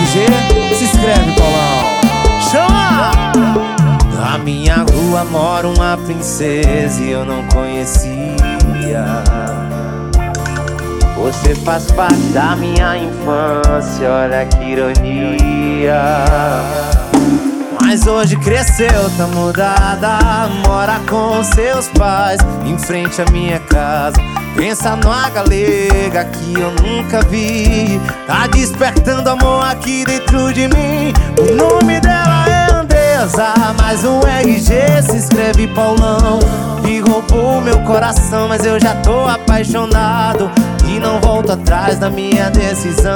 RG, se inscreve, Paulão. Chama! Na minha rua mora uma princesa e eu não conhecia. Você faz parte da minha infância, olha que ironia. Mas hoje cresceu, tá mudada, mora com seus pais, em frente à minha casa. Pensa numa galega que eu nunca vi, tá despertando amor aqui dentro de mim. O nome dela é Andresa, mais um RG, se inscreve Paulão. Que roubou meu coração, mas eu já tô apaixonado e não volto atrás da minha decisão.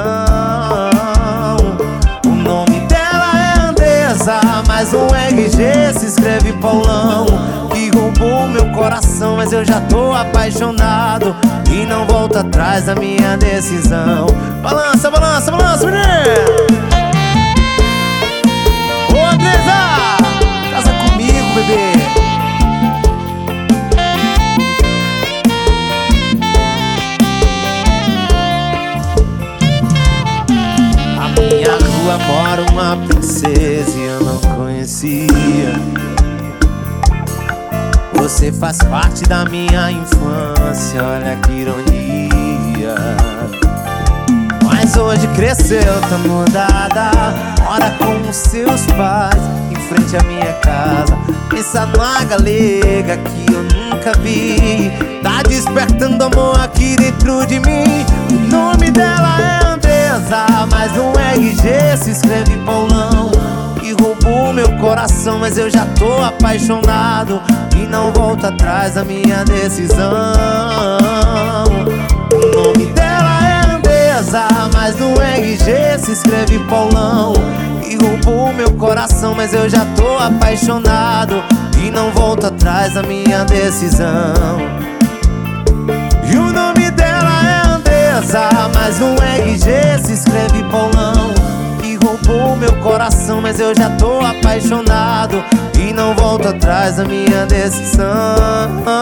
O nome dela é Andresa, mais um RG, se inscreve Paulão. Que roubou meu coração, mas eu já tô apaixonado e não volto atrás da minha decisão. Balança, balança, balança, menino! Ô Andresa, casa comigo, bebê. Na minha rua mora uma princesa e eu não conhecia. Você faz parte da minha infância, olha que ironia. Mas hoje cresceu, tá mudada, mora com os seus pais, em frente à minha casa. Pensa numa galega que eu nunca vi, tá despertando amor aqui dentro de mim. O nome dela é Andresa, mais um RG, se inscreve Paulão. Que roubou meu coração, mas eu já tô apaixonado e não volto atrás da minha decisão. O nome dela é Andresa, mais um RG, se inscreve Paulão. Que roubou meu coração, mas eu já tô apaixonado e não volto atrás da minha decisão. E o nome dela é Andresa, mais um RG, se inscreve Paulão. Que roubou meu coração, mas eu já tô apaixonado e não volto atrás da minha decisão.